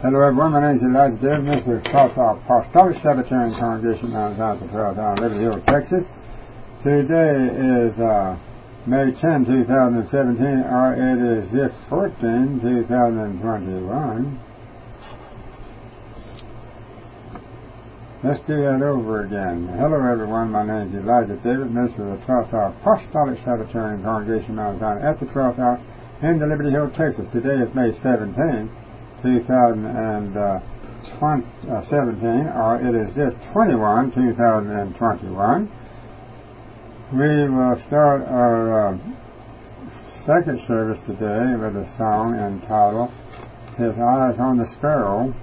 Hello everyone, my name is Elijah David, minister of the 12th Hour Apostolic Sabbatarian Congregation down at the 12th Hour, Liberty Hill, Texas. Today is May 10, 2017, or it is Zip 14, 2021. Let's do that over again. Hello everyone, my name is Elijah David, minister of the 12th Hour Apostolic Sabbatarian Congregation down at the 12th Hour in the Liberty Hill, Texas. Today is May 17, 2017, or it is this 21, 2021. We will start our second service today with a song entitled His Eyes on the Sparrow.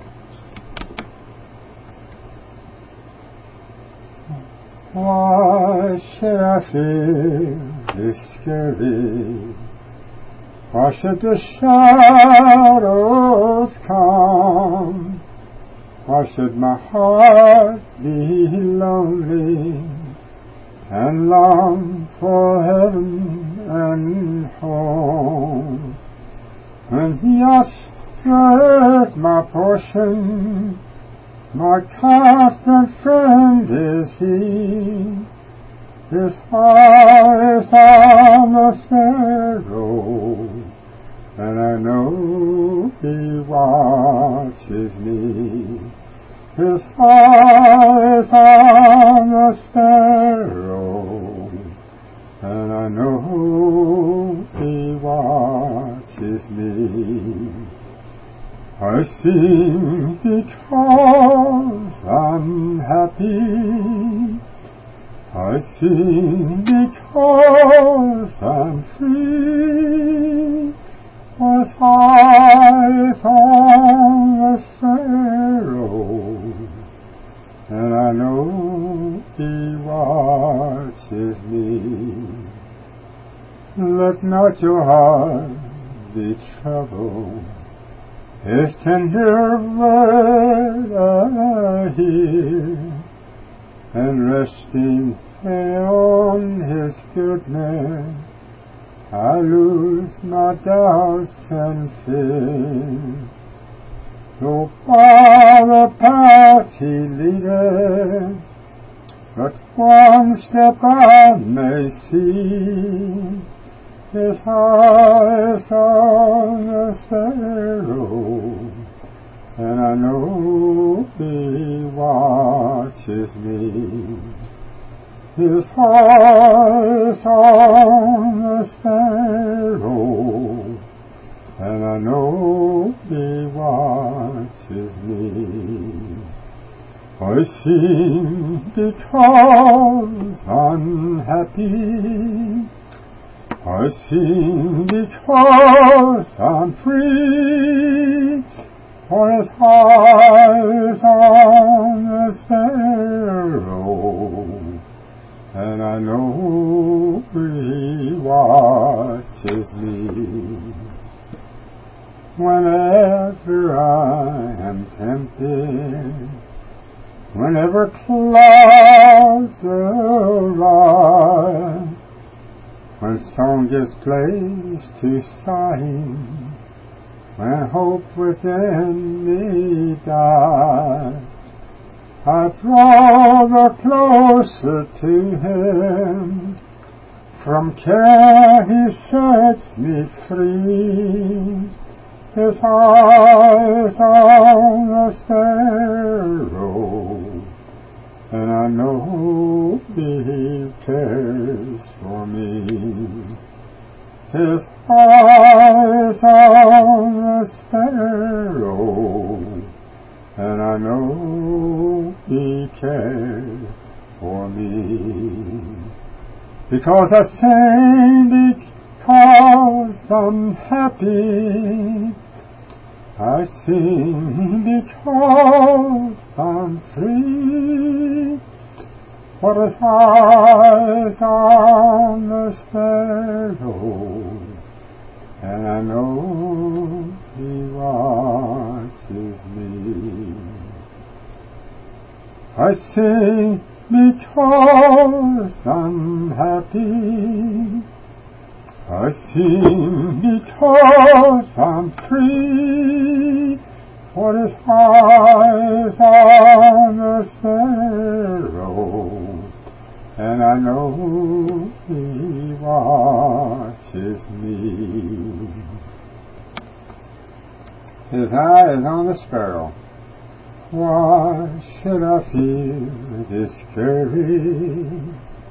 Why should I feel discouraged? Why should the shadows come? Why should my heart be lonely and long for heaven and home? When Yahshua is my portion, my constant friend is He. His eye is on the sparrow, and I know He watches me. His eye is on the sparrow, and I know He watches me. I sing because I'm happy. I sing because I'm free. His eye is on the sparrow, and I know He watches me. Let not your heart be troubled. His tender word I hear, and resting on His goodness, I lose my doubts and fear. Though by the path He leadeth, but one step I may see. His eye is on the sparrow, and I know He watches me. His eye is on the sparrow, and I know He watches me. I sing because I'm happy. I sing because I'm free. For His eye is on the sparrow, and I know He watches me. Whenever I am tempted, whenever clouds arise, when song gives place to sighing, when hope within me dies, I draw the closer to Him. From care He sets me free. His eye is on the sparrow, and I know He cares for me. His eye is on the sparrow, and I know He cares for me. Because I sing because I'm happy. I sing because I'm free. For His eye is on the sparrow, and I know He watches me. I sing because I'm happy. I sing because I'm free. For his eyes on the sparrow, and I know he watches me. His eye is on the sparrow. Why should I feel discouraged?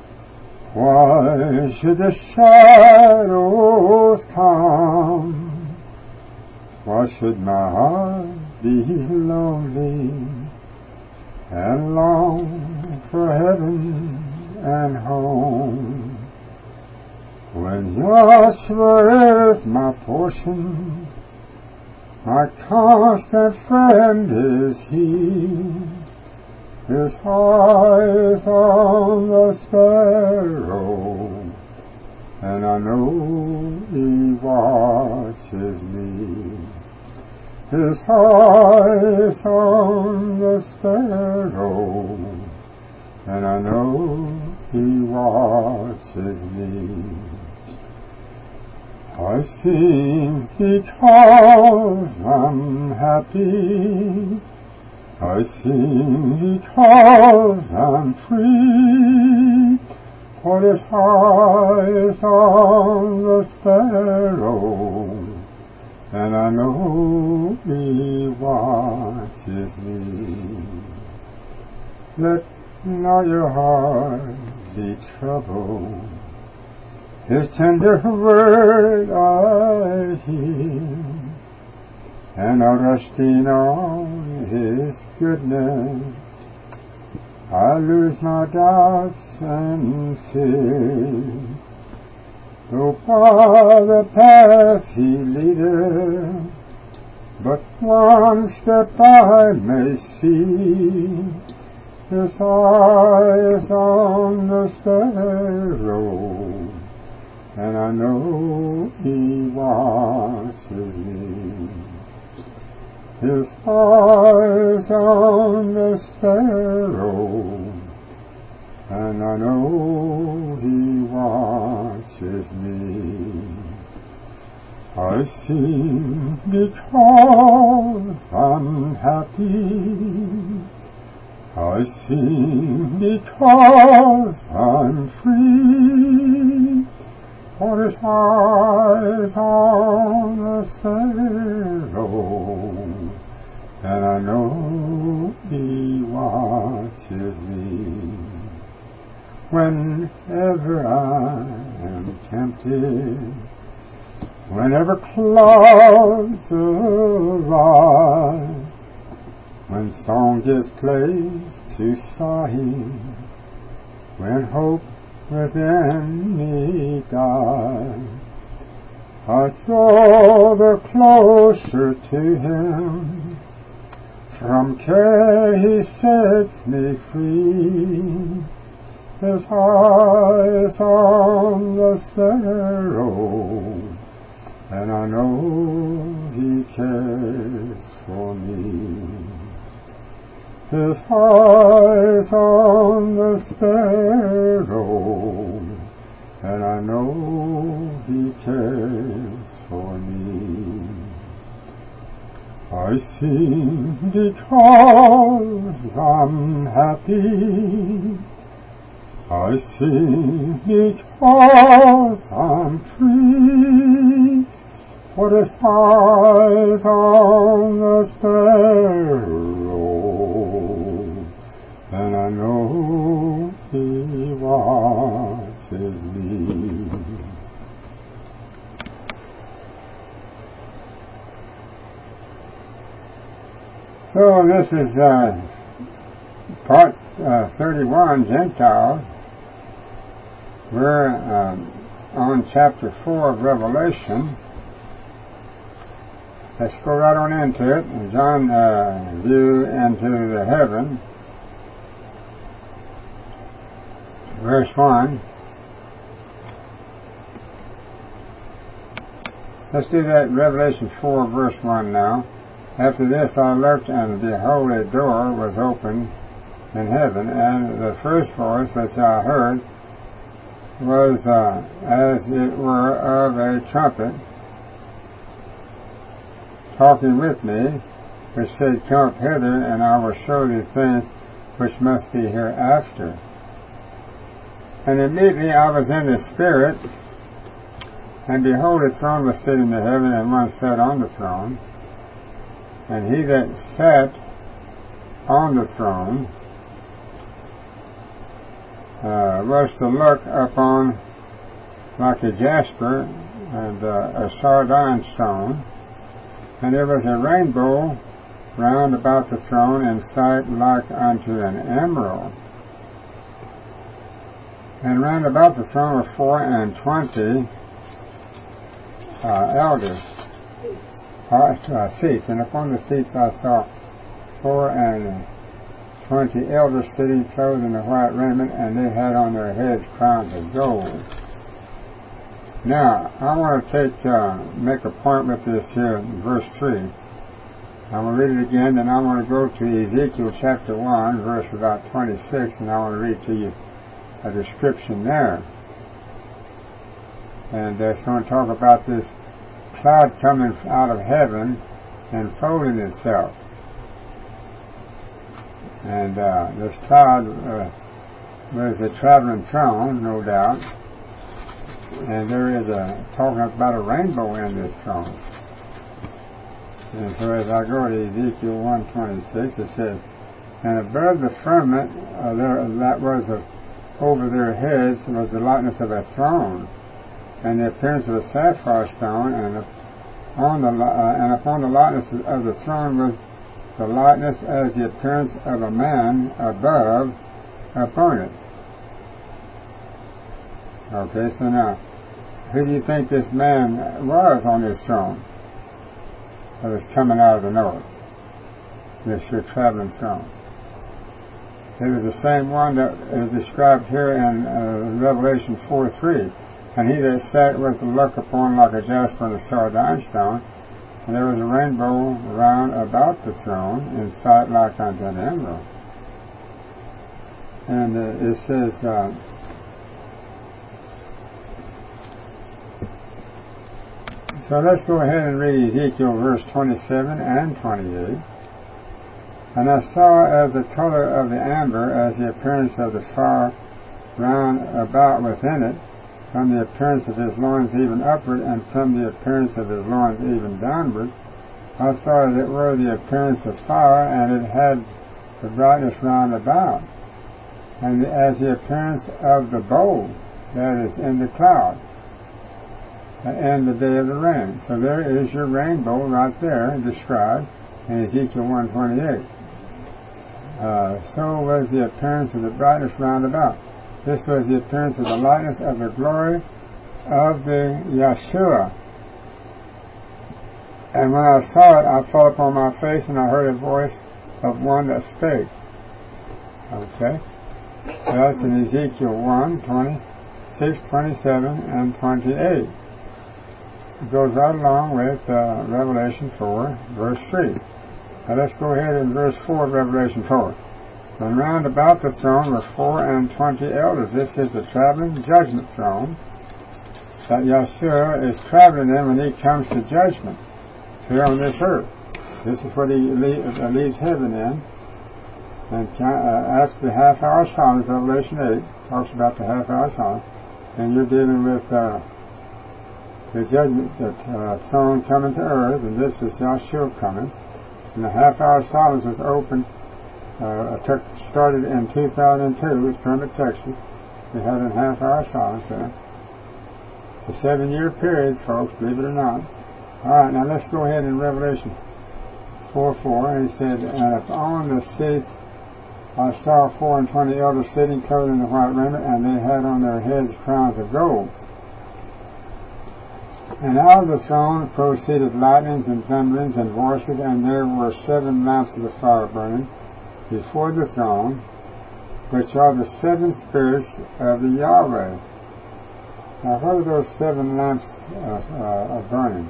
Why should the shadows come? Why should my heart be lonely and long for heaven and home? When Joshua is my portion, my constant friend is he. His eye is on the sparrow, and I know he watches me. His eye is on the sparrow, and I know he watches me. I sing because I'm happy. I sing because I'm free. For his eye is on the sparrow, and I know he watches me. Let not your heart be troubled. His tender word I hear, and I rest in on his goodness. I lose my doubts and fear. Though by the path he leadeth, but one step I may see. His eye is on the sparrow, and I know he watches me. His eye is on the sparrow, and I know he watches me. I sing because I'm happy. I sing because I'm free. For his eye is on the sparrow, and I know he watches me. Whenever I am tempted, whenever clouds arise, when song gives place to sighing, when hope within me dies, I draw the closer to him. From care he sets me free. His eye is on the sparrow, and I know he cares for me. His eye is on the sparrow, and I know he cares for me. I sing because I'm happy. I sing because I'm free. For his eye is on the sparrow, and I know he watches me. So this is part 31, Gentiles. We're on chapter 4 of Revelation. Let's go right on into it. John view into the heaven. Verse 1. Let's do that Revelation 4 verse 1 now. After this I looked, and behold, a door was opened in heaven, and the first voice which I heard was as it were of a trumpet talking with me, which said, Come up hither, and I will show thee things which must be hereafter. And immediately I was in the Spirit, and behold, a throne was set in the heaven, and one sat on the throne. And he that sat on the throne was to look upon like a jasper and a sardine stone, and there was a rainbow round about the throne in sight like unto an emerald. And round about the throne were 24 elders, seats, and upon the seats I saw 24 elders sitting, clothed in a white raiment, and they had on their heads crowns of gold. Now, I want to make a point with this here in verse 3. I will read it again, then I want to go to Ezekiel chapter 1, verse about 26, and I want to read to you a description there. And it's going to talk about this cloud coming out of heaven and folding itself. And this cloud was a traveling throne, no doubt. And there is talking about a rainbow in this throne. And so as I go to Ezekiel 1:26, it says, And above the firmament that was over their heads was the likeness of a throne, and the appearance of a sapphire stone, and upon the likeness of the throne was the likeness as the appearance of a man above upon it. Okay, so now, who do you think this man was on this throne that was coming out of the north? This your traveling throne. It was the same one that is described here in Revelation 4:3. And he that sat was to look upon like a jasper and a sardine stone, and there was a rainbow round about the throne, in sight like unto an emerald. And it says, so let's go ahead and read Ezekiel verse 27 and 28. And I saw as the color of the amber, as the appearance of the fire round about within it, from the appearance of his loins even upward, and from the appearance of his loins even downward. I saw that it were the appearance of fire, and it had the brightness round about, and as the appearance of the bowl that is in the cloud, and the day of the rain. So there is your rainbow right there described in Ezekiel 1:28. So was the appearance of the brightness round about. This was the appearance of the likeness of the glory of the Yeshua. And when I saw it, I fell upon my face, and I heard a voice of one that spake. Okay? So that's in Ezekiel 1:26, 27, and 28. It goes right along with Revelation 4, verse 3. Now let's go ahead in verse 4 of Revelation 4. And round about the throne were 24 elders. This is the traveling judgment throne that Yeshua is traveling in when he comes to judgment here on this earth. This is what he leaves heaven in. And after the half-hour silence, Revelation 8 talks about the half-hour silence, and you're dealing with the judgment throne coming to earth, and this is Yeshua coming. And the half-hour silence was opened. Started in 2002 with Kermit, Texas. We had a half-hour silence there. It's a 7-year period, folks, believe it or not. All right, now let's go ahead in Revelation 4:4. And he said, And upon the seats I saw 24 elders sitting, clothed in a white raiment, and they had on their heads crowns of gold. And out of the throne proceeded lightnings and thunderings and voices, and there were 7 lamps of the fire burning before the throne, which are the 7 spirits of the Yahweh. Now, what are those 7 lamps of burning?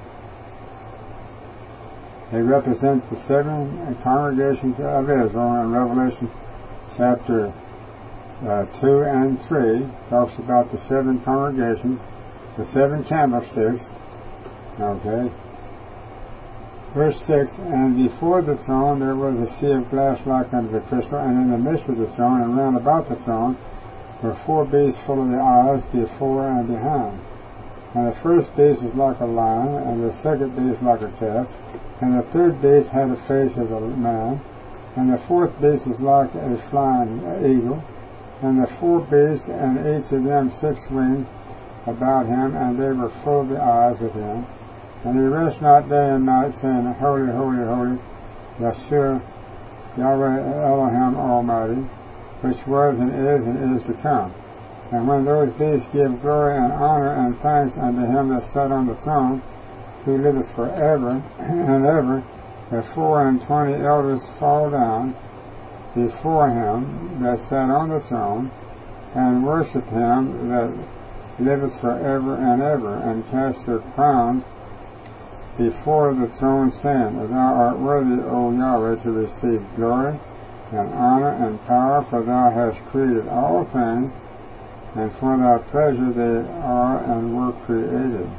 They represent the 7 congregations of Israel. In Revelation chapter 2 and 3 talks about the 7 congregations, the 7 candlesticks. Okay. Verse 6, and before the throne there was a sea of glass like unto the crystal, and in the midst of the throne and round about the throne were 4 beasts full of the eyes before and behind. And the first beast was like a lion, and the second beast like a calf, and the third beast had a face of a man, and the fourth beast was like a flying eagle, and the 4 beasts, and each of them 6 wings about him, and they were full of the eyes within. And he rest not day and night, saying, Holy, holy, holy, Yahshua, Yahweh Elohim Almighty, which was and is to come. And when those beasts give glory and honor and thanks unto him that sat on the throne, who liveth forever and ever, the 24 elders fall down before him that sat on the throne, and worship him that liveth forever and ever, and cast their crowns before the throne, saying, Thou art worthy, O Yahweh, to receive glory and honor and power, for thou hast created all things, and for thy pleasure they are and were created.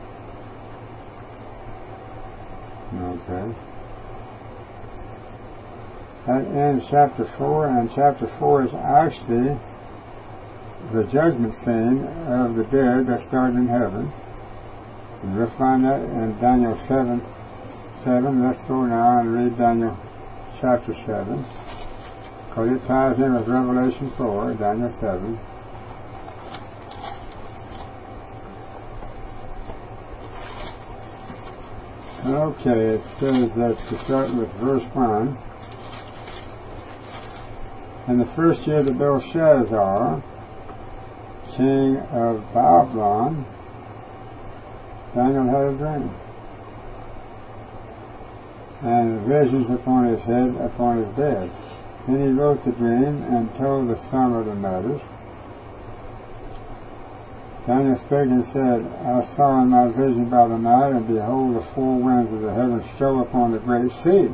Okay. That ends chapter 4, and chapter 4 is actually the judgment scene of the dead that started in heaven. And we'll find that in Daniel 7. Let's go now and read Daniel chapter 7, because it ties in with Revelation 4, Daniel 7. Okay, it says that to start with verse 1. In the first year of Belshazzar, king of Babylon, Daniel had a dream, and visions upon his head, upon his bed. Then he wrote the dream and told the sum of the matters. Daniel spake and said, I saw in my vision by the night, and behold, the 4 winds of the heavens strove upon the great sea.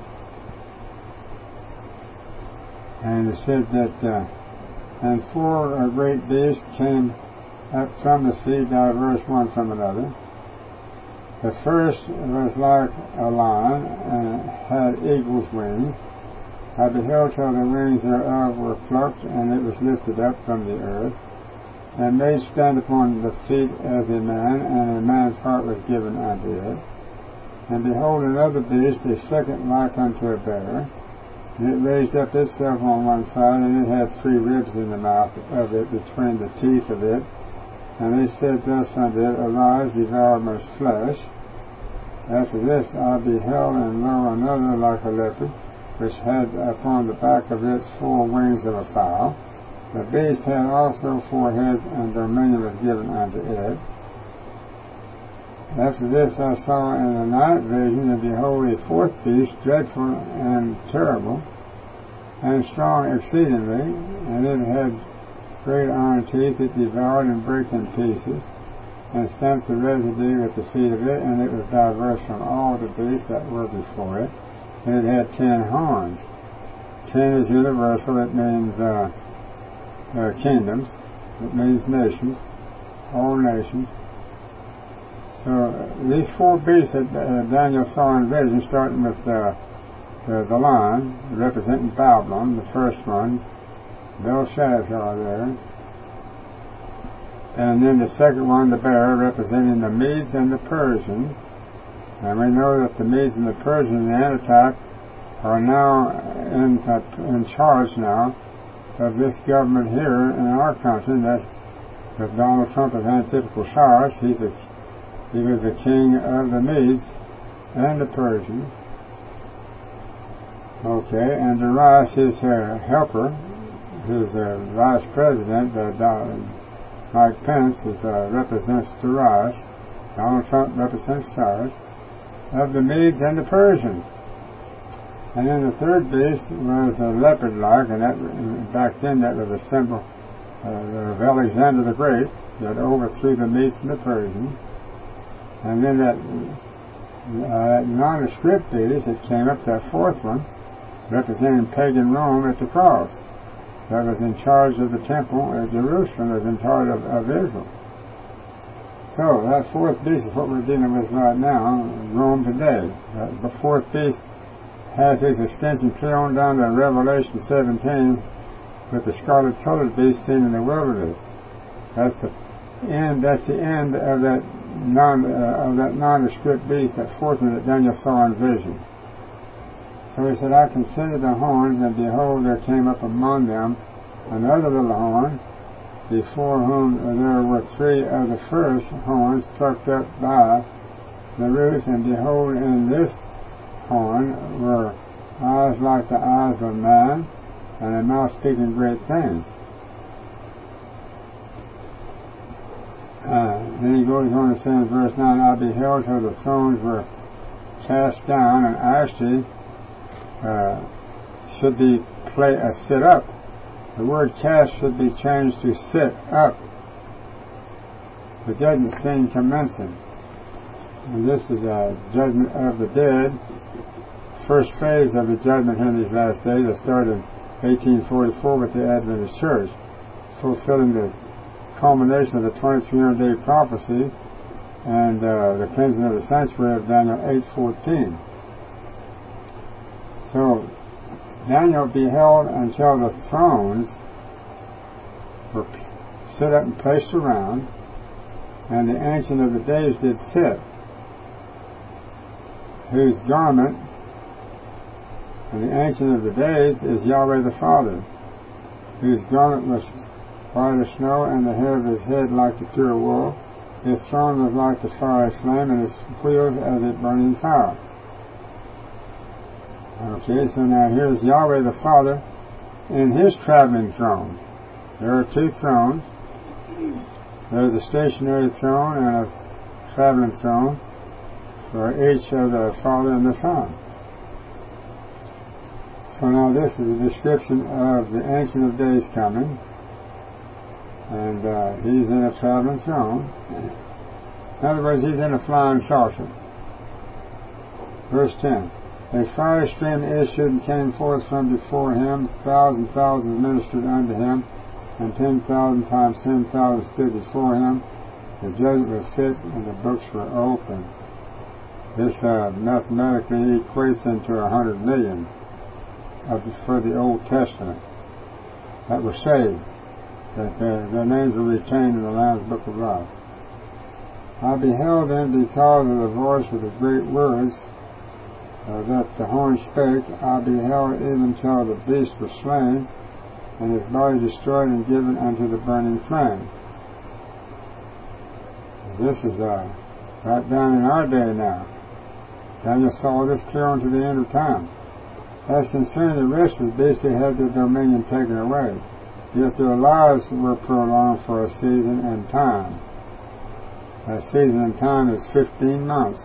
And it said that, and 4 great beasts came up from the sea, diverse one from another. The first was like a lion, and had eagle's wings. I beheld till the wings thereof were plucked, and it was lifted up from the earth, and made stand upon the feet as a man, and a man's heart was given unto it. And behold, another beast, a second like unto a bear, and it raised up itself on one side, and it had 3 ribs in the mouth of it, between the teeth of it. And they said thus unto it, Arise, devour much flesh. After this I beheld, and lo, another like a leopard, which had upon the back of it 4 wings of a fowl. The beast had also 4 heads, and dominion was given unto it. After this I saw in a night vision, and behold, a 4th beast, dreadful and terrible, and strong exceedingly, and it had great iron teeth. It devoured and brake in pieces, and stamped the residue at the feet of it, and it was diverse from all the beasts that were before it. And it had 10 horns. 10 is universal. It means kingdoms. It means nations, all nations. So these 4 beasts that Daniel saw in vision, starting with the lion, representing Babylon, the first one, Belshazzar there. And then the second one, the bear, representing the Medes and the Persians. And we know that the Medes and the Persians in the Antitype are now in charge now of this government here in our country, and that's with Donald Trump as Antitypical Cyrus. He was the king of the Medes and the Persians. Okay, and Darius, his helper, who's vice president, Mike Pence, represents Darius. Donald Trump represents Cyrus, of the Medes and the Persians. And then the third beast was a leopard-like, and that, back then that was a symbol of Alexander the Great that overthrew the Medes and the Persians. And then that nondescript beast that came up, that 4th one, representing pagan Rome at the cross, that was in charge of the temple at Jerusalem, was in charge of Israel. So that fourth beast is what we're dealing with right now in Rome today. The fourth beast has its extension clear on down to Revelation 17 with the scarlet colored beast seen in the wilderness. That's the end of that nondescript beast, that fourth one that Daniel saw in vision. So he said, I considered the horns, and behold, there came up among them another little horn, before whom there were three of the first horns plucked up by the roots, and behold, in this horn were eyes like the eyes of a man, and a mouth speaking great things. Then he goes on to say in verse 9, I beheld till the thrones were cast down, and actually should be sit up. The word cast should be changed to sit up. The judgment scene commencing. And this is a judgment of the dead. First phase of the judgment in these last days that started in 1844 with the Adventist Church, fulfilling the culmination of the 2300-day prophecy and the cleansing of the sanctuary of Daniel 8:14. So Daniel beheld until the thrones were set up and placed around, and the Ancient of the Days did sit, whose garment, and the Ancient of the Days is Yahweh the Father, whose garment was white as snow, and the hair of his head like the pure wool. His throne was like the fiery flame, and his wheels as a burning fire. Okay, so now here's Yahweh the Father in his traveling throne. There are two thrones. There's a stationary throne and a traveling throne for each of the Father and the Son. So now this is a description of the Ancient of Days coming, and he's in a traveling throne. In other words, he's in a flying saucer. Verse 10. A fiery stream issued and came forth from before him. Thousands and thousands ministered unto him, and 10,000 times 10,000 stood before him. The judgment was set, and the books were opened. This mathematically equates into 100 million for the Old Testament that were saved, that their names were retained in the Lamb's Book of Life. I beheld then, because of the voice of the great words that the horn spake, I beheld even till the beast was slain, and his body destroyed and given unto the burning flame. This is right down in our day now. Daniel saw this clear unto the end of time. As concerning the rest of the beasts, they had their dominion taken away, yet their lives were prolonged for a season and time. A season and time is 15 months.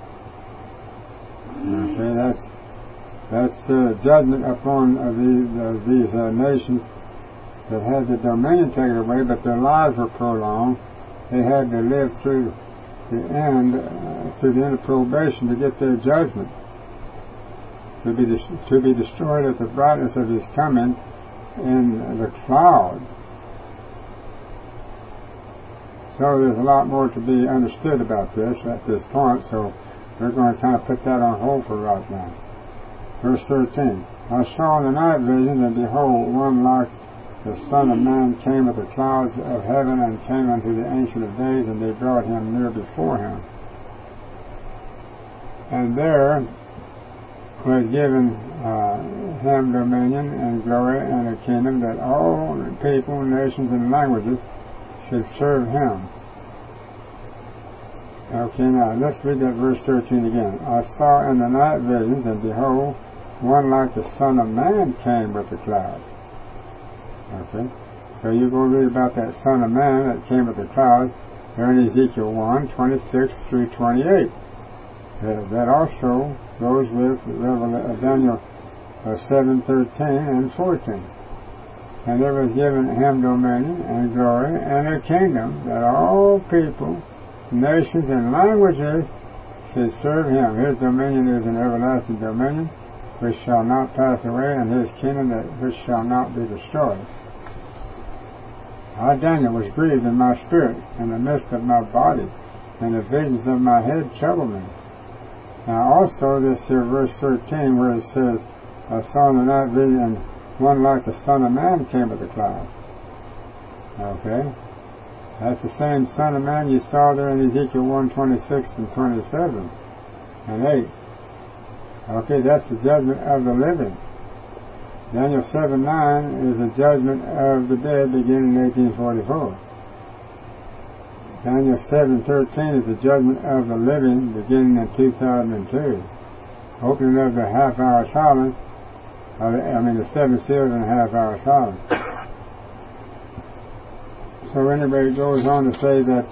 Okay, that's judgment upon these nations that had the dominion taken away, but their lives were prolonged. They had to live through the end of probation to get their judgment, to be destroyed at the brightness of his coming in the cloud. So there's a lot more to be understood about this at this point, so we're going to kind of put that on hold for right now. Verse 13. I saw in the night visions, and behold, one like the Son of Man came with the clouds of heaven, and came unto the Ancient of Days, and they brought him near before him. And there was given him dominion and glory and a kingdom, that all people, nations, and languages should serve him. Okay, now let's read that verse 13 again. I saw in the night visions, and behold, one like the Son of Man came with the clouds. Okay, so you go read about that Son of Man that came with the clouds there in Ezekiel 1:26 through 28. That also goes with Daniel 7:13 and 14. And there was given him dominion and glory and a kingdom, that all people, nations, and languages should serve him. His dominion is an everlasting dominion which shall not pass away, and his kingdom which shall not be destroyed. I, Daniel, was grieved in my spirit, in the midst of my body, and the visions of my head trouble me. Now also this here verse 13 where it says, I saw in the night vision, and one like the Son of Man came with the cloud. Okay? That's the same Son of Man you saw there in Ezekiel 1:26 and 27 and 8. Okay, that's the judgment of the living. Daniel 7:9 is the judgment of the dead beginning in 1844. Daniel 7:13 is the judgment of the living beginning in 2002. Opening of the half-hour silence, the seven seals and a half-hour silence. So anyway, it goes on to say that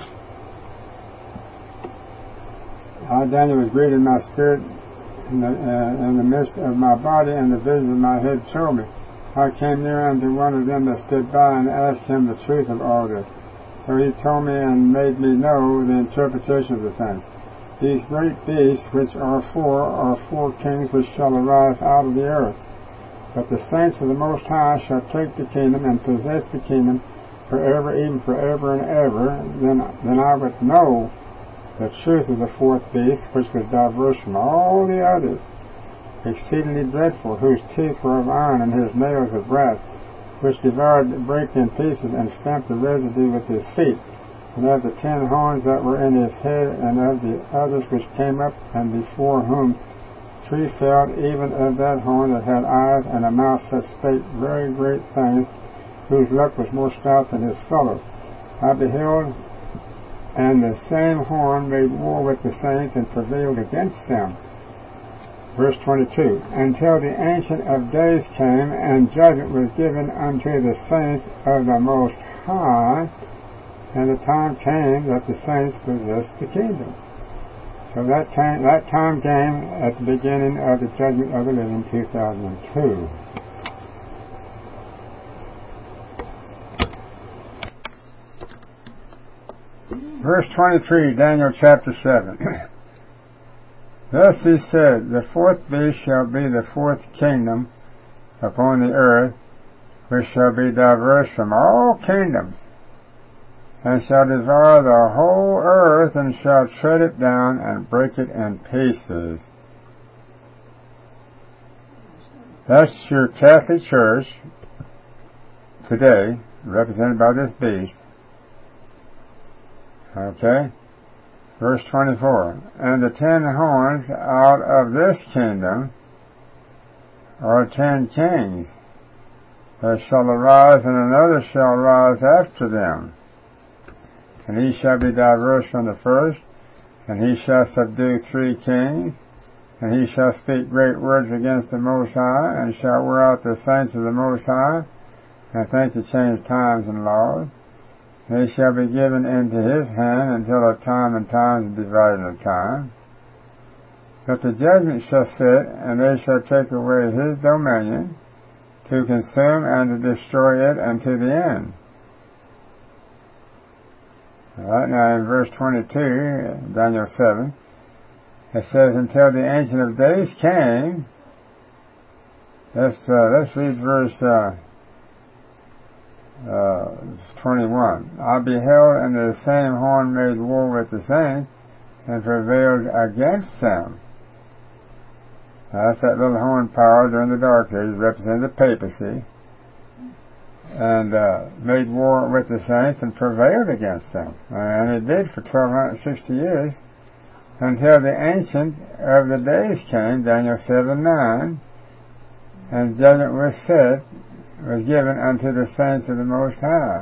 Daniel was grieved in my spirit in the midst of my body, and the vision of my head showed me. I came near unto one of them that stood by and asked him the truth of all this. So he told me and made me know the interpretation of the thing. These great beasts, which are four kings which shall arise out of the earth. But the saints of the Most High shall take the kingdom and possess the kingdom forever, even forever and ever. Then I would know the truth of the fourth beast, which was diverse from all the others, exceedingly dreadful, whose teeth were of iron and his nails of brass, which devoured, brake in pieces, and stamped the residue with his feet. And of the 10 horns that were in his head, and of the others which came up, and before whom 3 fell, even of that horn that had eyes and a mouth that spake very great things, whose look was more stout than his fellows. I beheld, and the same horn made war with the saints and prevailed against them. Verse 22, until the Ancient of Days came, and judgment was given unto the saints of the Most High, and the time came that the saints possessed the kingdom. So that time came at the beginning of the judgment of the living, 2002. Verse 23, Daniel chapter 7. Thus he said, the fourth beast shall be the fourth kingdom upon the earth, which shall be diverse from all kingdoms, and shall devour the whole earth, and shall tread it down and break it in pieces. That's your Catholic Church today, represented by this beast. Okay? Verse 24, and the 10 horns out of this kingdom are 10 kings that shall arise, and another shall rise after them. And he shall be diverse from the first, and he shall subdue 3 kings, and he shall speak great words against the Most High, and shall wear out the saints of the Most High, and think to change times and laws. They shall be given into his hand until a time and times and divided of time. But the judgment shall sit, and they shall take away his dominion, to consume and to destroy it unto the end. Alright, now in verse 22, Daniel 7, it says, until the Ancient of Days came. Let's read verse 21. I beheld, and the same horn made war with the saints, and prevailed against them. Now that's that little horn power during the Dark Ages, represented the papacy, and made war with the saints and prevailed against them. And it did for 1260 years, until the Ancient of the Days came, Daniel 7:9, and judgment was given unto the saints of the Most High.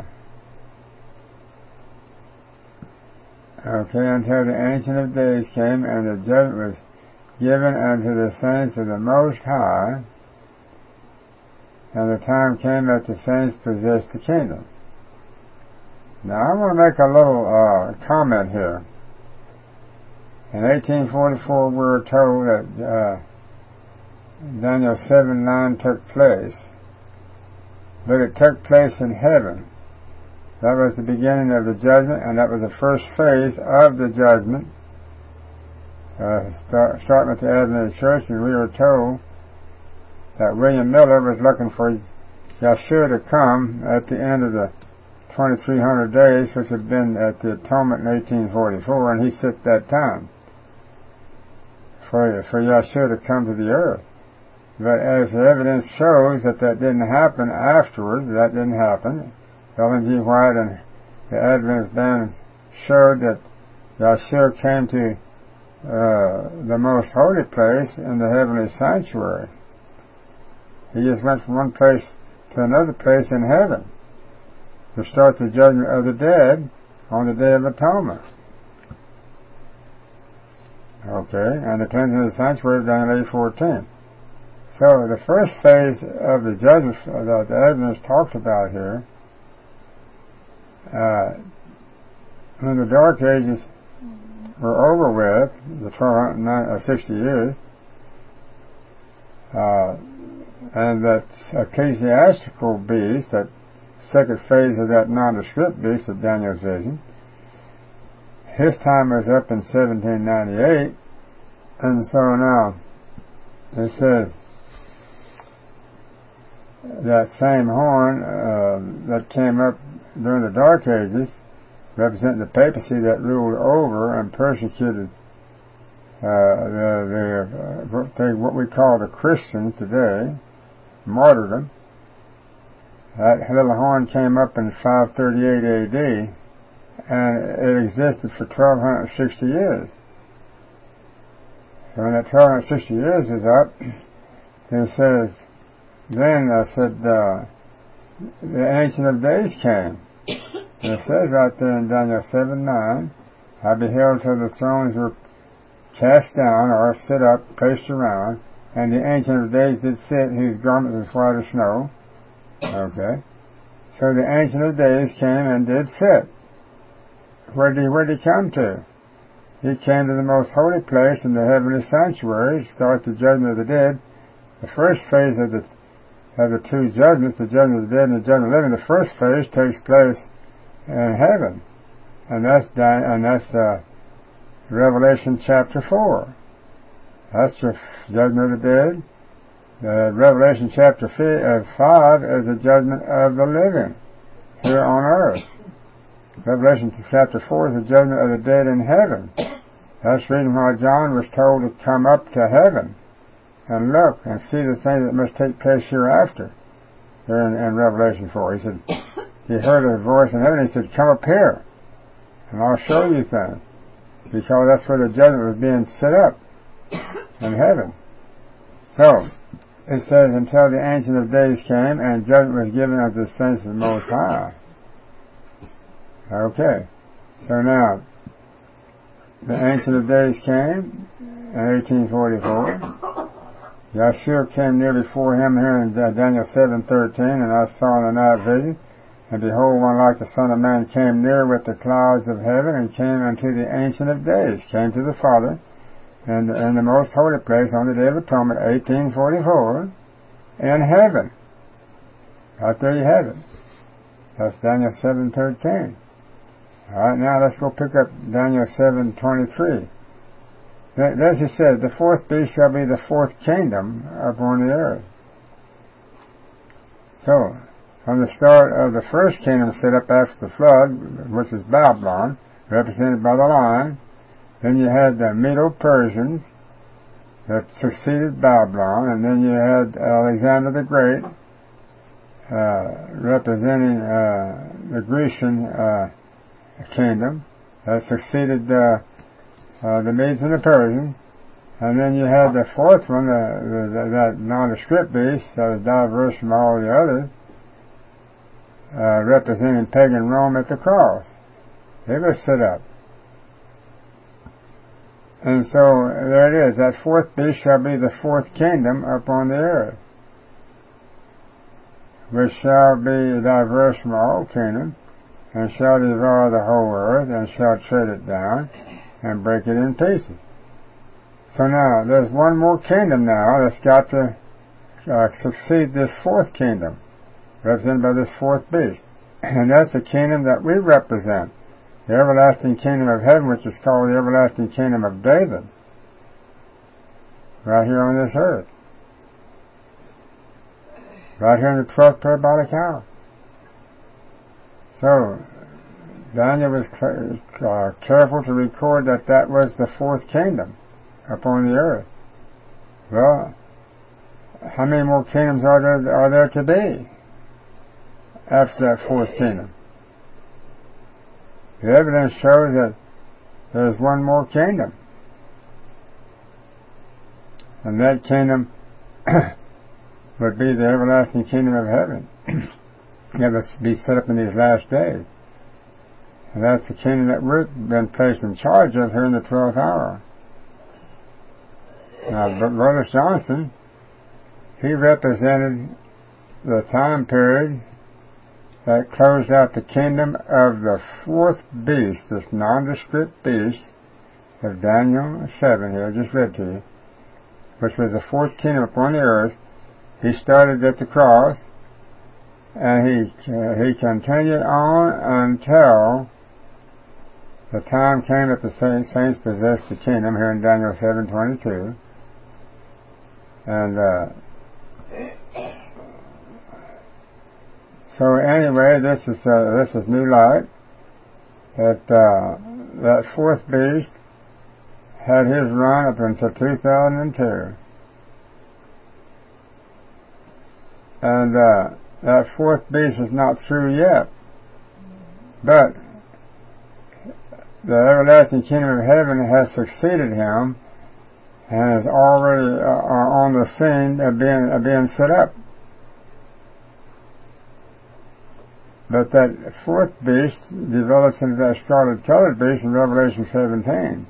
Okay, until the Ancient of Days came, and the judgment was given unto the saints of the Most High, and the time came that the saints possessed the kingdom. Now I want to make a little comment here. In 1844 we were told that Daniel 7:9 took place, but it took place in heaven. That was the beginning of the judgment, and that was the first phase of the judgment, starting with the Adventist Church. And we were told that William Miller was looking for Yeshua to come at the end of the 2,300 days, which had been at the atonement in 1844, and he set that time for Yeshua to come to the earth. But as the evidence shows that didn't happen afterwards, that didn't happen. Ellen G. White and the Adventist band showed that Yeshua came to the most holy place in the heavenly sanctuary. He just went from one place to another place in heaven to start the judgment of the dead on the Day of Atonement. Okay, and the cleansing of the sanctuary of Daniel 8:14. So the first phase of the judgment that the Adventists talked about here, when the Dark Ages were over with, the 1260 years, and that ecclesiastical beast, that second phase of that nondescript beast of Daniel's vision, his time was up in 1798, and so now it says that same horn that came up during the Dark Ages, representing the papacy that ruled over and persecuted what we call the Christians today, martyrdom. That little horn came up in 538 A.D., and it existed for 1260 years. So when that 1260 years is up, it says, then the Ancient of Days came. And it says right there in Daniel 7:9, I beheld till the thrones were cast down, or set up, placed around, and the Ancient of Days did sit, whose garment was white as snow. Okay. So the Ancient of Days came and did sit. Where did he come to? He came to the most holy place in the heavenly sanctuary to start the judgment of the dead. The first phase of the two judgments, the judgment of the dead and the judgment of the living, the first phase takes place in heaven, and that's Revelation chapter 4. That's the judgment of the dead. Revelation chapter 5 is the judgment of the living here on earth. Revelation chapter 4 is the judgment of the dead in heaven. That's the reason why John was told to come up to heaven and look and see the things that must take place hereafter. There in Revelation 4. He said, he heard a voice in heaven, he said, come up here, and I'll show you things. Because that's where the judgment was being set up, in heaven. So, it says, until the Ancient of Days came, and judgment was given unto the saints of the Most High. Okay. So now, the Ancient of Days came in 1844. Yeshua came near before him here in Daniel 7:13, and I saw in the night vision, and behold, one like the Son of Man came near with the clouds of heaven, and came unto the Ancient of Days, came to the Father, and in the most holy place on the Day of Atonement, 1844, in heaven. Right there you have it. That's Daniel 7:13. Alright, now let's go pick up Daniel 7:23. As he said, the fourth beast shall be the fourth kingdom upon the earth. So, from the start of the first kingdom set up after the flood, which is Babylon, represented by the lion, then you had the Medo-Persians that succeeded Babylon, and then you had Alexander the Great, representing the Grecian kingdom that succeeded the Medes and the Persians, and then you had the fourth one, that nondescript beast that was diverse from all the others, representing pagan Rome at the cross. It was set up. And so there it is, that fourth beast shall be the fourth kingdom upon the earth, which shall be diverse from all kingdoms, and shall devour the whole earth, and shall tread it down, and break it in pieces. So now, there's one more kingdom now that's got to succeed this fourth kingdom, represented by this fourth beast. And that's the kingdom that we represent, the everlasting kingdom of heaven, which is called the everlasting kingdom of David, right here on this earth. Right here in the 12th parabolic hour. So Daniel was careful to record that that was the fourth kingdom upon the earth. Well, how many more kingdoms are there to be after that fourth kingdom? The evidence shows that there's one more kingdom. And that kingdom would be the everlasting kingdom of heaven. It will be set up in these last days. And that's the kingdom that we've been placed in charge of here in the 12th hour. Now, Brother Johnson, he represented the time period that closed out the kingdom of the fourth beast, this nondescript beast of Daniel 7 here, I just read to you, which was the fourth kingdom upon the earth. He started at the cross, and he continued on until the time came that the saints possessed the kingdom here in Daniel 7:22. And so anyway, this is new light. That fourth beast had his run up until 2002, and that fourth beast is not through yet. But the everlasting kingdom of heaven has succeeded him and is already on the scene of being set up. But that fourth beast develops into that scarlet-colored beast in Revelation 17.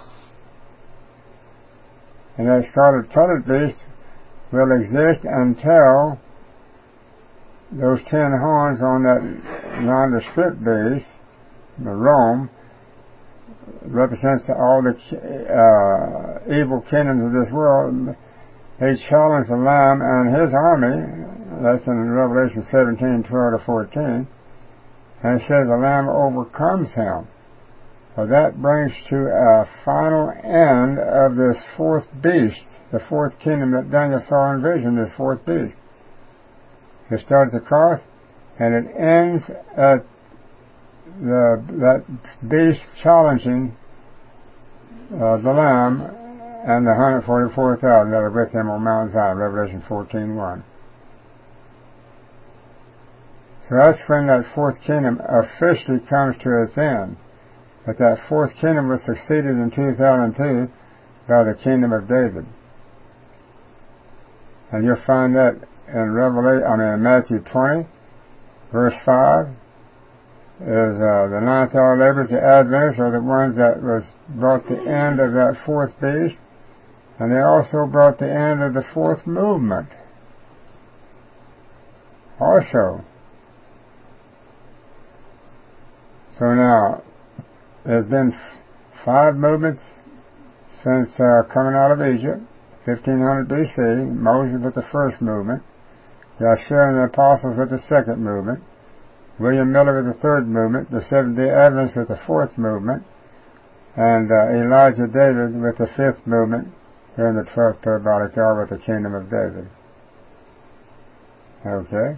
And that scarlet-colored beast will exist until those 10 horns on that nondescript beast, the Rome, represents all the evil kingdoms of this world. They challenge the Lamb and his army. That's in Revelation 17:12-14. And it says the Lamb overcomes him. So that brings to a final end of this fourth beast, the fourth kingdom that Daniel saw in vision, this fourth beast. It starts at the cross, and it ends at that beast challenging the Lamb and the 144,000 that are with him on Mount Zion, Revelation 14:1. So that's when that fourth kingdom officially comes to its end. But that fourth kingdom was succeeded in 2002 by the kingdom of David. And you'll find that in Matthew 20, verse 5, is the ninth hour labors, the Adventists are the ones that brought the end of that fourth beast, and they also brought the end of the fourth movement. Also. So now, there's been 5 movements since coming out of Egypt, 1500 BC, Moses with the first movement, Yeshua and the Apostles with the second movement, William Miller with the third movement, the Seventh-day Adventists with the fourth movement, and Elijah David with the fifth movement here in the 12th parabolic hour with the kingdom of David. Okay?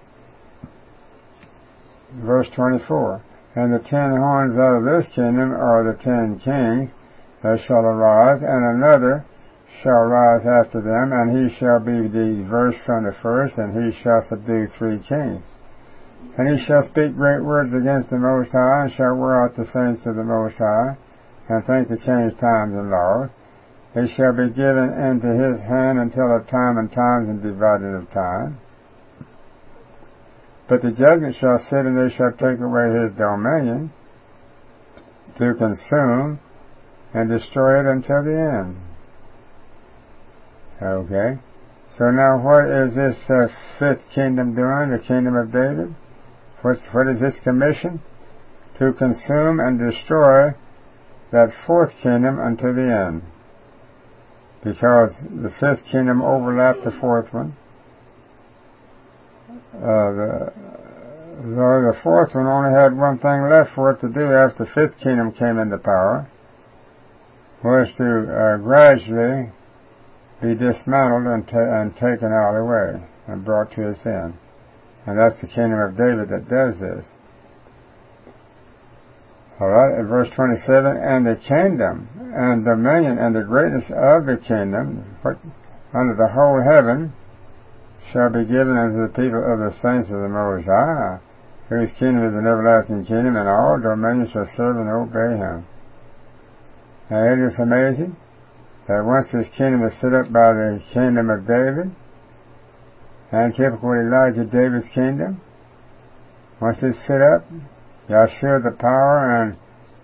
Verse 24. And the 10 horns out of this kingdom are the 10 kings that shall arise, and another shall rise after them, and he shall be diverse from the first, and he shall subdue 3 kings. And he shall speak great words against the Most High, and shall wear out the saints of the Most High, and think to change times and laws. They shall be given into his hand until a time and times and divided of time. But the judgment shall sit, and they shall take away his dominion, to consume and destroy it until the end. Okay? So now what is this fifth kingdom doing, the kingdom of David? What is this commission? To consume and destroy that fourth kingdom unto the end. Because the fifth kingdom overlapped the fourth one. The fourth one only had one thing left for it to do after the fifth kingdom came into power, was to gradually be dismantled and taken out of the way and brought to its end. And that's the kingdom of David that does this. Alright, in verse 27, and the kingdom and dominion and the greatness of the kingdom under the whole heaven shall be given unto the people of the saints of the Most High, whose kingdom is an everlasting kingdom, and all dominions shall serve and obey him. Now it is amazing that once this kingdom is set up by the kingdom of David, and typical Elijah David's kingdom, once it's set up, Yahshua the power and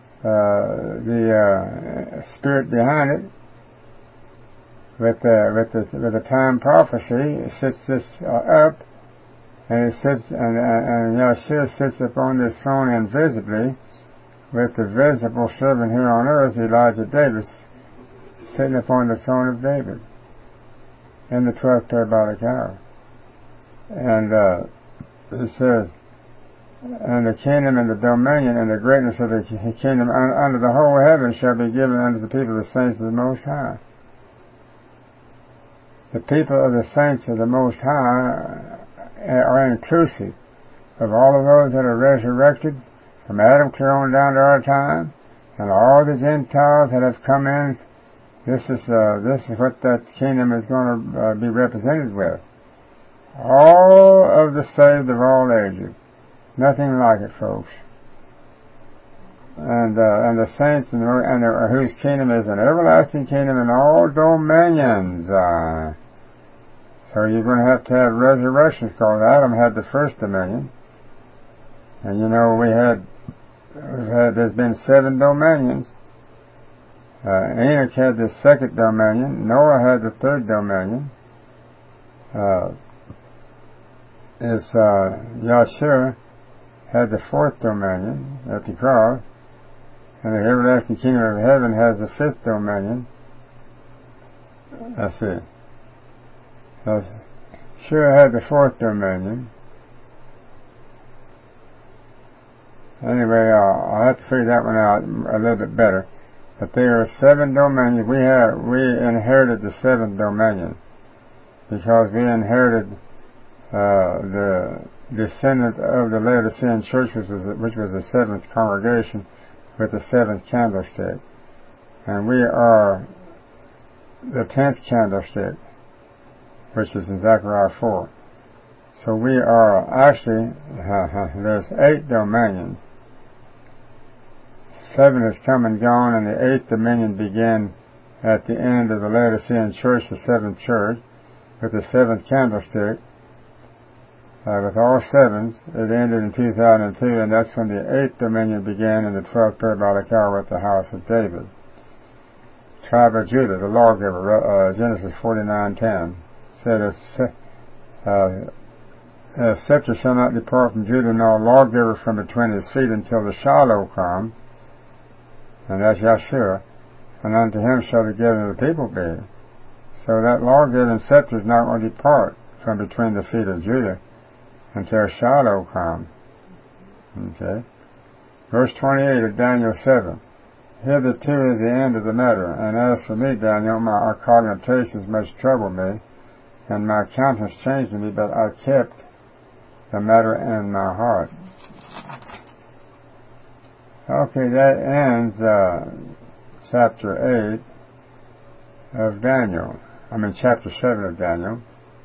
the spirit behind it, with the time prophecy, it sets this up, and it sits, and Yahshua sits upon this throne invisibly, with the visible servant here on earth, Elijah David, sitting upon the throne of David in the 12th parabolic hour. And it says, and the kingdom and the dominion and the greatness of the kingdom under the whole heaven shall be given unto the people of the saints of the Most High. The people of the saints of the Most High are inclusive of all of those that are resurrected from Adam clear on down to our time, and all the Gentiles that have come in. This is what that kingdom is going to be represented with. All of the saved of all ages. Nothing like it, folks. And the saints and whose kingdom is an everlasting kingdom in all dominions. So you're going to have resurrections, because Adam had the first dominion. And you know, there's been 7 dominions. Enoch had the second dominion. Noah had the third dominion. Yahshua had the 4th dominion at the cross. And the everlasting kingdom of heaven has the 5th dominion. That's it. Yahshua had the 4th dominion. Anyway, I'll have to figure that one out a little bit better. But there are 7 dominions. We inherited the 7th dominion, because we inherited the descendant of the Laodicean church, which was the 7th congregation with the 7th candlestick. And we are the 10th candlestick, which is in Zechariah 4. So we are actually, there's 8 dominions. 7 has come and gone, and the 8th dominion began at the end of the Laodicean church, the 7th church, with the 7th candlestick. With all 7s, it ended in 2002, and that's when the 8th dominion began in the 12th parabolic hour with the house of David. Tribe of Judah, the lawgiver, Genesis 49:10, said, a scepter shall not depart from Judah, nor a lawgiver from between his feet, until the Shiloh come, and that's Yahshua, and unto him shall the gathering of the people be. So that lawgiving scepter is not going to depart from between the feet of Judah until Shiloh come. Okay. Verse 28 of Daniel 7. Hitherto is the end of the matter, and as for me, Daniel, my cogitations much troubled me, and my countenance changed me, but I kept the matter in my heart. Okay, that ends chapter 8 of Daniel. Chapter 7 of Daniel.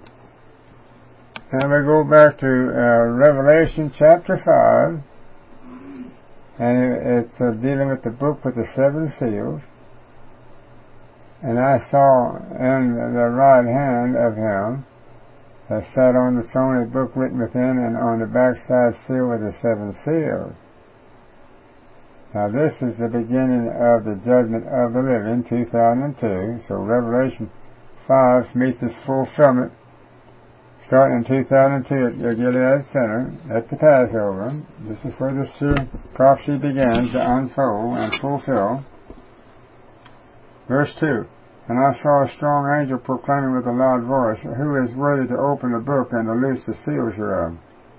And we go back to Revelation chapter 5, and it's dealing with the book with the 7 seals. And I saw in the right hand of him that sat on the throne a book written within, and on the backside sealed with the 7 seals. Now this is the beginning of the judgment of the living, 2002. So Revelation 5 meets its fulfillment starting in 2002 at the Gilead Center at the Passover. This is where this prophecy began to unfold and fulfill. Verse 2. And I saw a strong angel proclaiming with a loud voice, Who is worthy to open the book and to loose the seals thereof?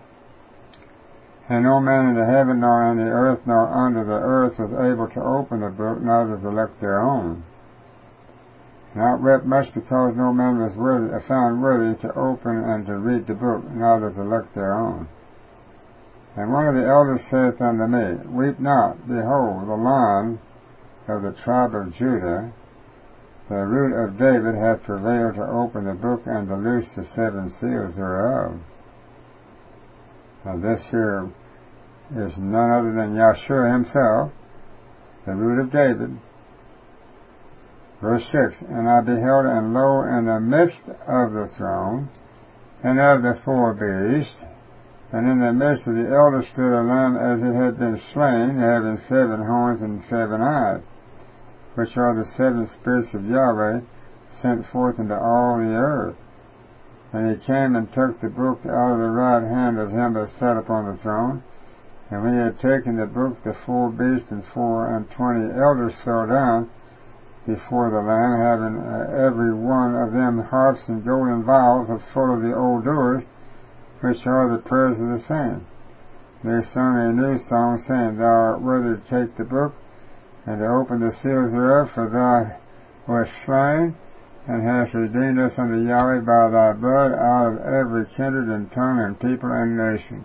And no man in the heaven, nor in the earth, nor under the earth was able to open the book, neither to elect their own. And I wept much, because no man was found worthy to open and to read the book, neither to elect their own. And one of the elders saith unto me, Weep not, behold, the Lion of the tribe of Judah, the root of David, hath prevailed to open the book and to loose the 7 seals thereof. Now this here is none other than Yahshua himself, the root of David. Verse 6, And I beheld, and lo, in the midst of the throne, and of the 4 beasts, and in the midst of the elders stood a lamb as it had been slain, having 7 horns and 7 eyes, which are the 7 spirits of Yahweh, sent forth into all the earth. And he came and took the book out of the right hand of him that sat upon the throne. And when he had taken the book, the 4 beasts and 24 elders fell down before the Lamb, having every one of them harps and golden vials full of the old doers, which are the prayers of the saints. They sung a new song, saying, Thou art worthy to take the book, and to open the seals thereof, for thou wast slain, and hast redeemed us unto Yahweh by thy blood out of every kindred and tongue and people and nation.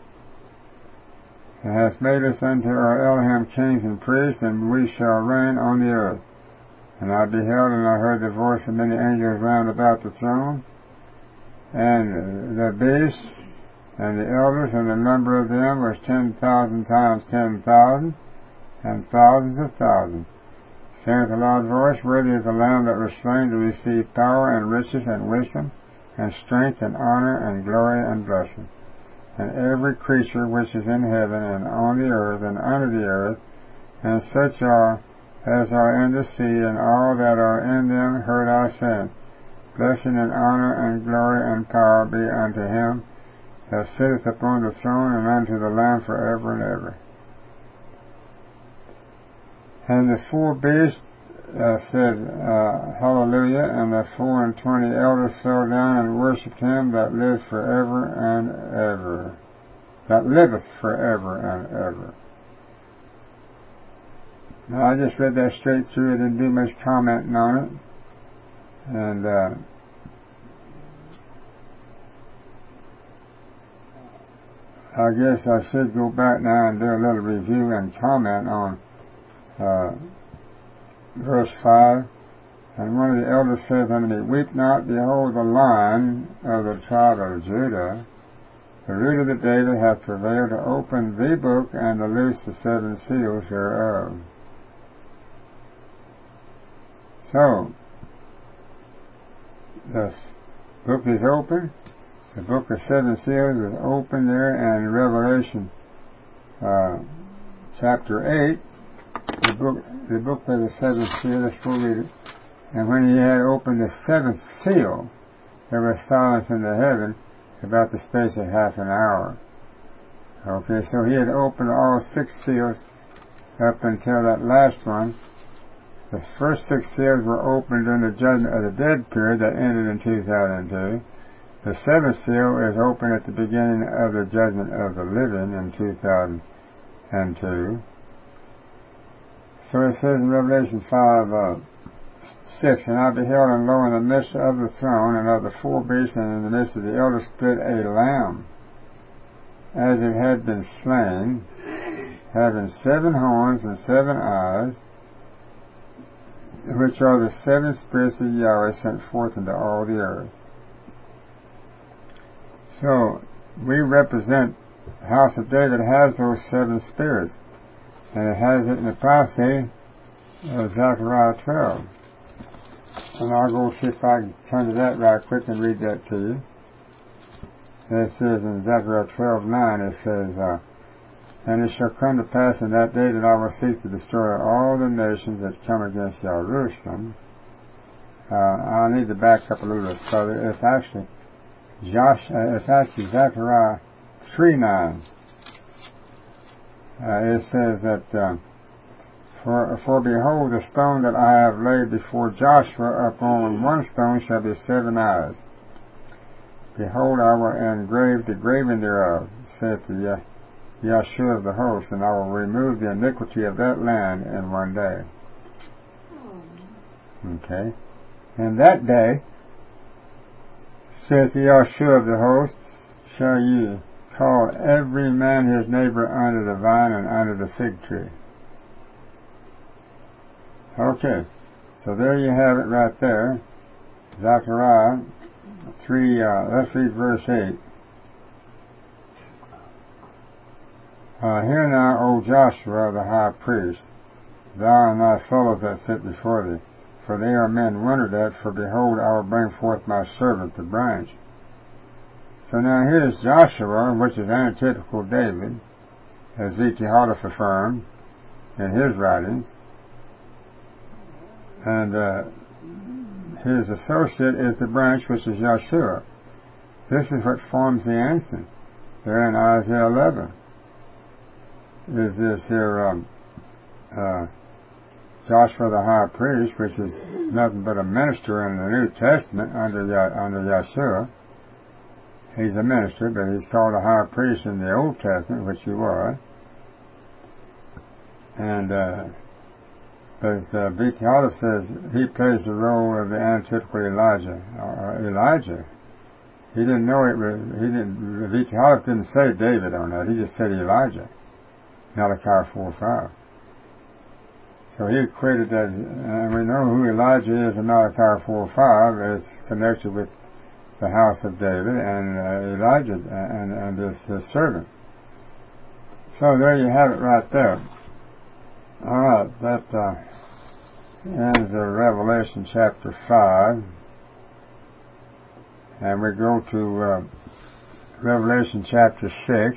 And hast made us unto our Elohim kings and priests, and we shall reign on the earth. And I beheld, and I heard the voice of many angels round about the throne, and the beasts, and the elders, and the number of them was 10,000 times 10,000, and thousands of thousands, saying with a loud voice, Worthy is the Lamb that was slain to receive power and riches and wisdom, and strength and honor and glory and blessing. And every creature which is in heaven and on the earth and under the earth, and such as are in the sea, and all that are in them, heard I saying, Blessing and honor and glory and power be unto him that sitteth upon the throne, and unto the Lamb forever and ever. And the 4 beasts said, Hallelujah, and the 24 elders fell down and worshipped him that lives forever and ever. That liveth forever and ever. Now, I just read that straight through. I didn't do much commenting on it. And I guess I should go back now and do a little review and comment on verse 5. And one of the elders said unto me, Weep not, behold, the Lion of the tribe of Judah, the root of the David, hath prevailed to open the book and to loose the 7 seals thereof. So, the book is open. The book of 7 seals is open there, and in Revelation chapter 8, the book of the 7th seal, let's go read it. And when he had opened the 7th seal, there was silence in the heaven about the space of half an hour. Okay, so he had opened all 6 seals up until that last one. The first 6 seals were opened during the judgment of the dead period that ended in 2002. The 7th seal is open at the beginning of the judgment of the living in 2002. So it says in Revelation 5:6, And I beheld, and lo, in the midst of the throne and of the 4 beasts, and in the midst of the elders, stood a lamb, as it had been slain, having 7 horns and 7 eyes, which are the 7 spirits of Yahweh sent forth into all the earth. So, we represent, the house of David has those 7 spirits, and it has it in the prophecy of Zechariah 12. And I'll go see if I can turn to that right quick and read that to you. It says in Zechariah 12:9, it says, And it shall come to pass in that day that I will seek to destroy all the nations that come against Jerusalem. I need to back up a little bit further. It's actually Zechariah 3:9. It says that, For behold, the stone that I have laid before Joshua, upon one stone shall be 7 eyes. Behold, I will engrave the graving thereof, saith the Yahshua of the host, and I will remove the iniquity of that land in one day. Okay. And that day, saith the Yahshua of the host, shall ye call every man his neighbor under the vine and under the fig tree. Okay, so there you have it right there. Zechariah 3, let's read verse 8. Hear now, O Joshua the high priest, thou and thy fellows that sit before thee, for they are men wondered at, for behold, I will bring forth my servant the branch. So now here's Joshua, which is antithetical David, as V.T. Holiff affirmed in his writings, and his associate is the branch, which is Yeshua. This is what forms the ensign there in Isaiah 11. Is this here Joshua the high priest, which is nothing but a minister in the New Testament under Yeshua. He's a minister, but he's called a high priest in the Old Testament, which he was. And but V.T. Holiff says he plays the role of the antithetical Elijah. He didn't know it was. V.T. Holiff didn't say David on that. He just said Elijah. Malachi 4:5. So he equated that, and we know who Elijah is in Malachi 4:5 is connected with the house of David and Elijah and his servant. So there you have it right there. Alright, that ends Revelation chapter 5. And we go to Revelation chapter 6.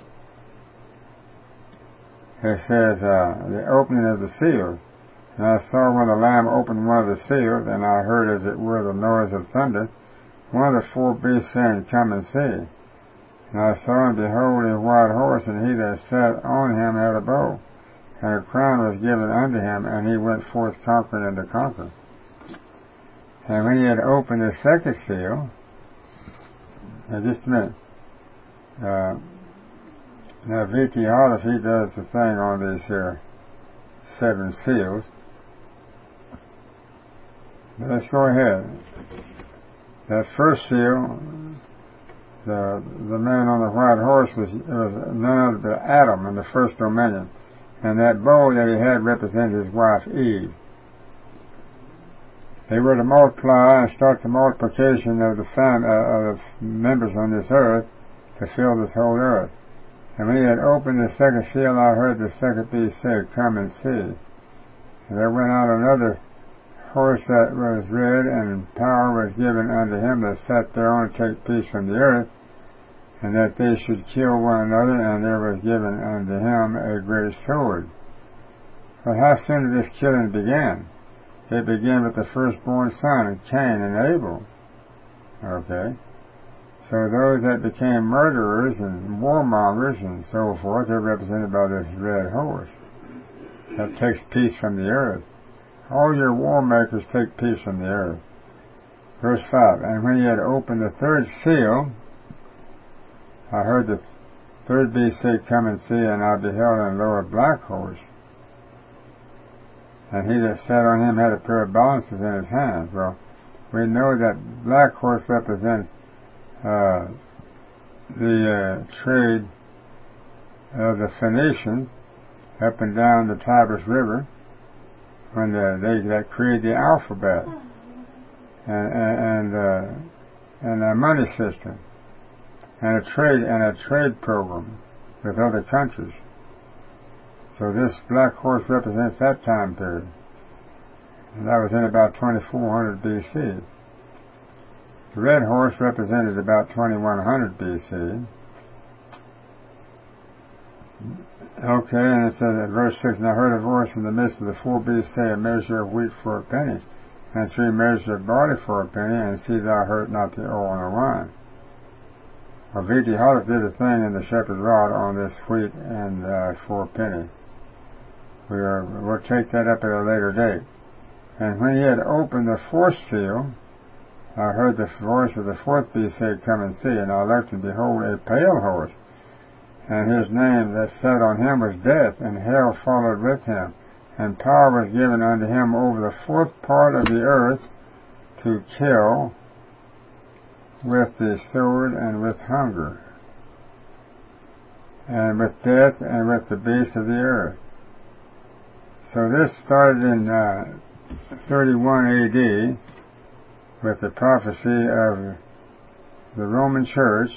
It says, the opening of the seals. And I saw when the Lamb opened one of the seals, and I heard as it were the noise of thunder, one of the four beasts saying, Come and see. And I saw, and behold, a white horse, and he that sat on him had a bow, and a crown was given unto him, and he went forth conquering and to conquer. And when he had opened the second seal, now just a minute, now V.T. Holiff, he does the thing on these here 7 seals. But let's go ahead. That first seal, the man on the white horse was none other than Adam in the first dominion. And that bow that he had represented his wife Eve. They were to multiply and start the multiplication of the members on this earth to fill this whole earth. And when he had opened the second seal, I heard the second beast say, Come and see. And there went out another horse that was red, and power was given unto him that sat thereon to take peace from the earth, and that they should kill one another, and there was given unto him a great sword. Well, how soon did this killing begin? It began with the firstborn son, Cain and Abel. Okay? So those that became murderers and warmongers and so forth are represented by this red horse that takes peace from the earth. All your war makers take peace from the earth. Verse 5, And when he had opened the third seal, I heard the third beast say, Come and see, and I beheld, and lo, a black horse. And he that sat on him had a pair of balances in his hand. Well, we know that black horse represents the trade of the Phoenicians up and down the Tigris River when that created the alphabet and a money system and a trade program with other countries. So this black horse represents that time period, and that was in about 2400 BC. The red horse represented about 2100 BC. Okay, and it says in verse 6, And I heard a voice in the midst of the four beasts say, A measure of wheat for a penny, and 3 measures of barley for a penny, and see thou hurt not the oil and the wine. Well, V.T. Holiff did a thing in the shepherd's rod on this wheat and for a penny. We'll take that up at a later date. And when he had opened the fourth seal, I heard the voice of the fourth beast say, Come and see. And I looked, and behold, a pale horse. And his name that sat on him was Death, and hell followed with him. And power was given unto him over the fourth part of the earth to kill with the sword and with hunger. and with death, and with the beasts of the earth. So this started in 31 AD with the prophecy of the Roman Church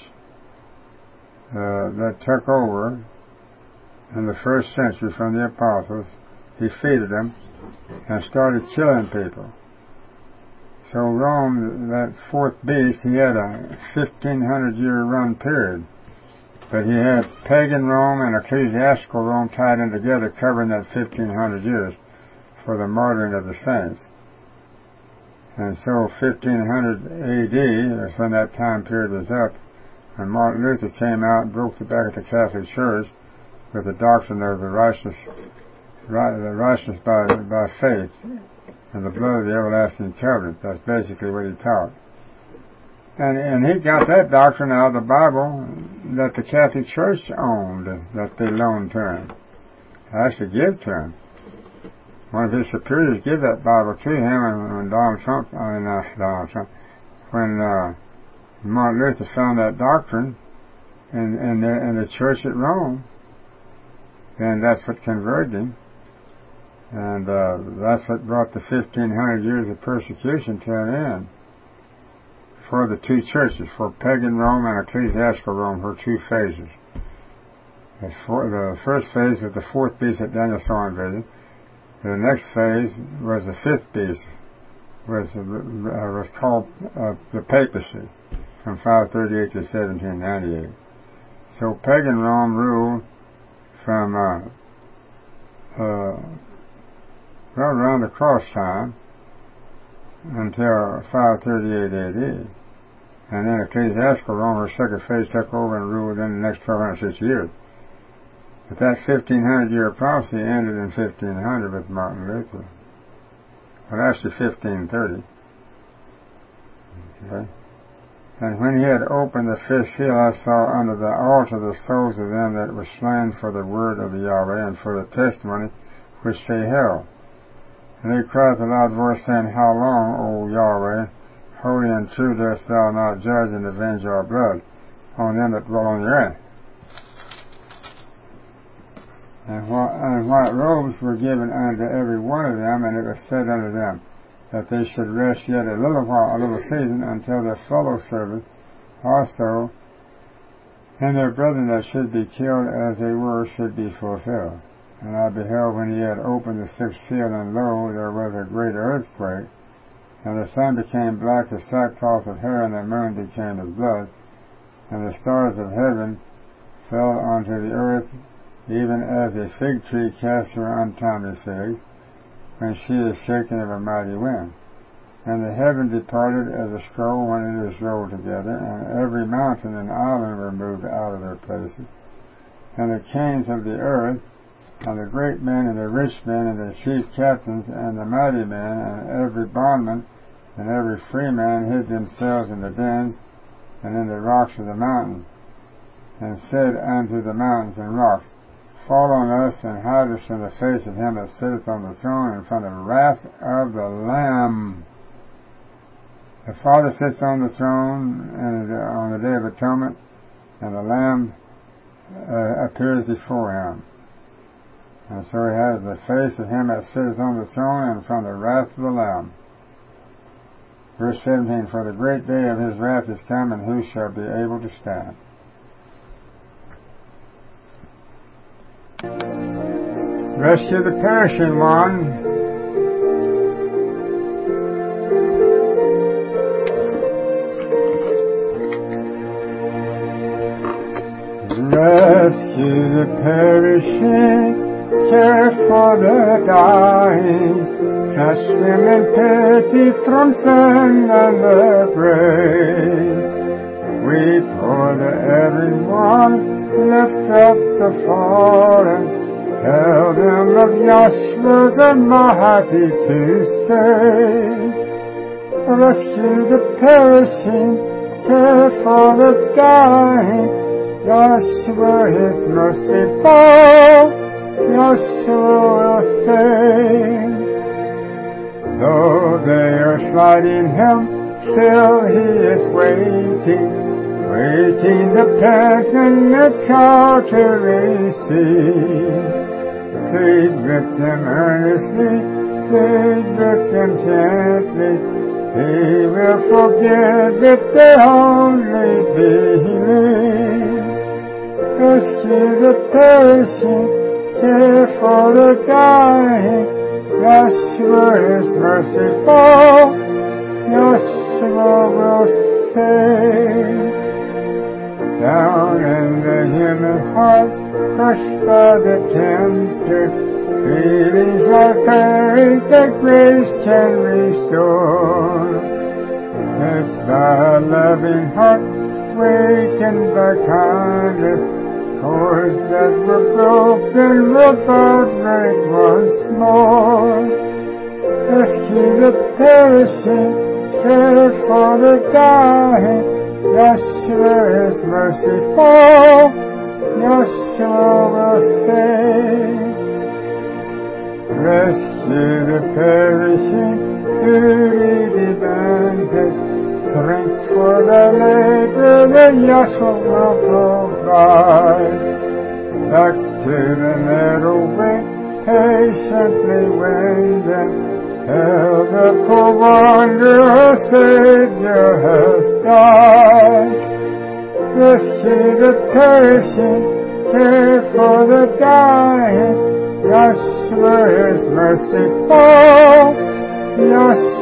that took over in the first century from the apostles, defeated them, and started killing people. So Rome, that fourth beast, he had a 1,500-year run period. But he had pagan Rome and ecclesiastical Rome tied in together, covering that 1,500 years for the martyring of the saints. And so 1,500 AD was when that time period was up, and Martin Luther came out and broke the back of the Catholic Church with the doctrine of the righteousness by faith and the blood of the everlasting covenant. That's basically what he taught. And he got that doctrine out of the Bible that the Catholic Church owned, that they loaned to him. Actually give to him. One of his superiors gave that Bible to him, and when when Martin Luther found that doctrine in the church at Rome, then that's what converted him. And that's what brought the 1,500 years of persecution to an end. For the two churches, for pagan Rome and ecclesiastical Rome, were two phases. The first phase was the fourth beast that Daniel saw in vision. The next phase was the fifth beast, was called the papacy, from 538 to 1798. So pagan Rome ruled from around the cross time until 538 AD. And then ecclesiastical Rome, her second phase, took over and ruled in the next 1,260 years. But that 1,500-year prophecy ended in 1,500 with Martin Luther. Well, actually 1,530. Okay. And when he had opened the fifth seal, I saw under the altar the souls of them that were slain for the word of the Yahweh and for the testimony which they held. And they cried with a loud voice, saying, How long, O Yahweh, holy and true, dost thou not judge and avenge our blood on them that dwell on the earth? And white robes were given unto every one of them, and it was said unto them that they should rest yet a little while, a little season, until their fellow servants also and their brethren that should be killed as they were should be fulfilled. And I beheld when he had opened the sixth seal, and lo, there was a great earthquake, and the sun became black as sackcloth of hair, and the moon became as blood, and the stars of heaven fell unto the earth, even as a fig tree casts her untimely figs, when she is shaken of a mighty wind. And the heaven departed as a scroll when it is rolled together, and every mountain and island were moved out of their places. And the kings of the earth, and the great men, and the rich men, and the chief captains, and the mighty men, and every bondman, and every free man hid themselves in the dens, and in the rocks of the mountains, and said unto the mountains and rocks, Fall on us, and hide us from the face of him that sitteth on the throne, and from the wrath of the Lamb. The Father sits on the throne on the Day of Atonement, and the Lamb appears before him. And so he has the face of him that sitteth on the throne, and from the wrath of the Lamb. Verse 17, For the great day of his wrath is come, and who shall be able to stand? Rescue the perishing one. Rescue the perishing, care for the dying, touch them in pity from sin and the grave. Weep for the erring one, lift up the fallen, tell them of Yahshua the mighty to save. Rescue the perishing, care for the dying, Yahshua is merciful, Yahshua will save. Though they are slighting him, still he is waiting, waiting the passionate child to receive. Plead with them earnestly, plead with them gently. He will forgive if they only believe. Rescue the perishing, care for the dying. Yeshua is merciful, Yeshua will save. Down in the human heart, crushed by the tempter, feelings like faith that grace can restore. Touched by a loving heart, wakened by kindness, cords that were broken will break once more. Rescue the perishing, care for the dying. Yeshua is merciful, Yeshua will save. Rescue the perishing, duty demands it. Strength for the labor that Yeshua will provide. Back to the narrow way, patiently win them. Tell the poor wanderer our Savior has died. Rescue the perishing, care for the dying. Yeshua is merciful, Yeshua